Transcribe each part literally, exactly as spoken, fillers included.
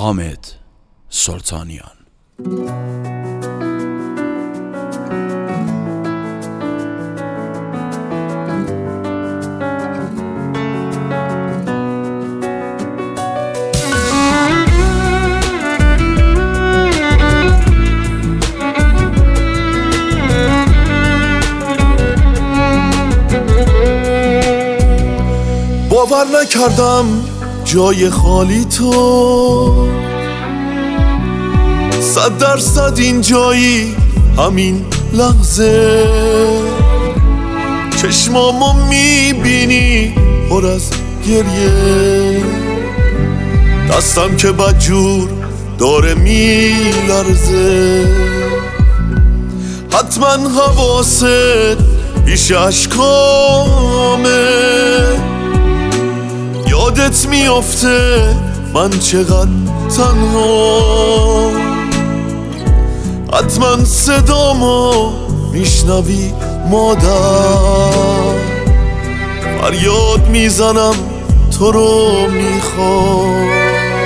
حامد سلطانیان. باور نکردم جای خالی تو، صد درصد این جایی همین لحظه. چشمامو میبینی پر از گریه، دستم که بدجور داره میلرزه. حتما حواست بیش اشکامه، یادت میافته من چقدر تنها. حتما صدامو میشنوی مادر، فریاد میزنم تو رو میخوام.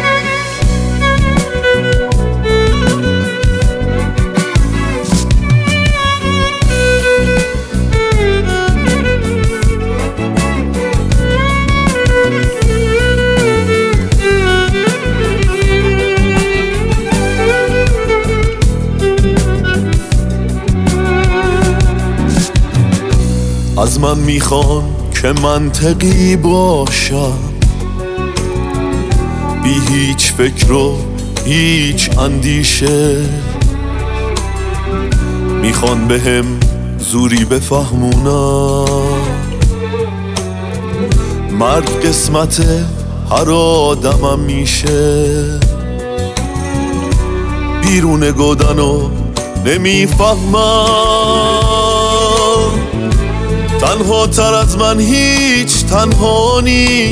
از من میخوان که منطقی باشم، بی هیچ فکر و هیچ اندیشه. میخوان بهم زوری بفهمونم مرد قسمت هر آدمم میشه. بیرون گودنو نمیفهمم، تنها تر از من هیچ تنها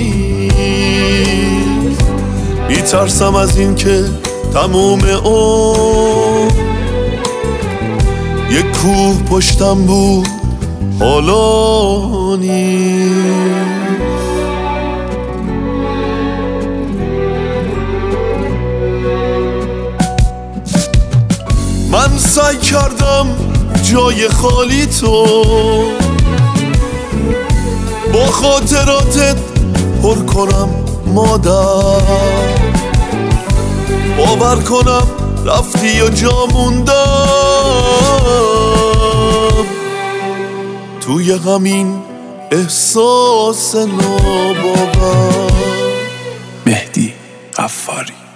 نیست. میترسم از این که تموم اون یک کوه پشتم بود حالا نیست. من سعی کردم جای خالی تو با خاطراتت پر کنم مادر. باور کنم رفتی و جا موندم توی همین احساس ناباور. مهدی غفاری.